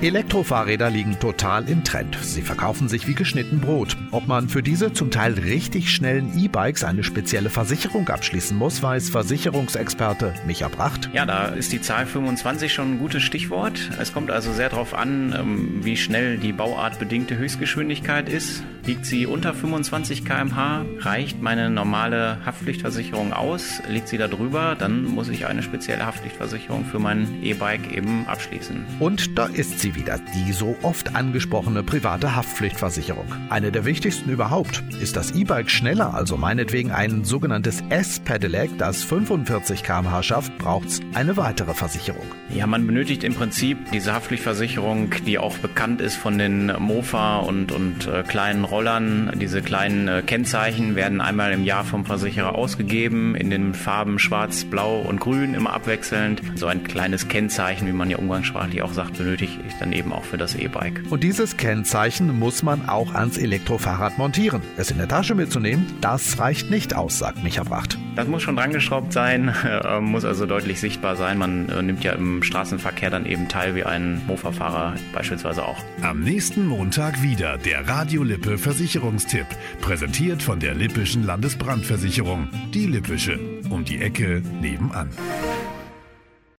Elektrofahrräder liegen total im Trend. Sie verkaufen sich wie geschnitten Brot. Ob man für diese zum Teil richtig schnellen E-Bikes eine spezielle Versicherung abschließen muss, weiß Versicherungsexperte Micha Bracht. Ja, da ist die Zahl 25 schon ein gutes Stichwort. Es kommt also sehr darauf an, wie schnell die bauartbedingte Höchstgeschwindigkeit ist. Liegt sie unter 25 km/h, reicht meine normale Haftpflichtversicherung aus. Liegt sie da drüber, dann muss ich eine spezielle Haftpflichtversicherung für mein E-Bike eben abschließen. Und da ist sie wieder, die so oft angesprochene private Haftpflichtversicherung. Eine der wichtigsten überhaupt. Ist das E-Bike schneller, also meinetwegen ein sogenanntes S-Pedelec, das 45 km/h schafft, braucht's eine weitere Versicherung. Ja, man benötigt im Prinzip diese Haftpflichtversicherung, die auch bekannt ist von den Mofa und kleinen Rollern. Diese kleinen Kennzeichen werden einmal im Jahr vom Versicherer ausgegeben, in den Farben schwarz, blau und grün, immer abwechselnd. So ein kleines Kennzeichen, wie man ja umgangssprachlich auch sagt, benötige ich dann eben auch für das E-Bike. Und dieses Kennzeichen muss man auch ans Elektrofahrrad montieren. Es in der Tasche mitzunehmen, das reicht nicht aus, sagt Micha Bracht. Das muss schon drangeschraubt sein, muss also deutlich sichtbar sein. Man nimmt ja im Straßenverkehr dann eben teil, wie ein Mofa-Fahrer beispielsweise auch. Am nächsten Montag wieder der Radio Lippe Versicherungstipp, präsentiert von der Lippischen Landesbrandversicherung. Die Lippische, um die Ecke nebenan.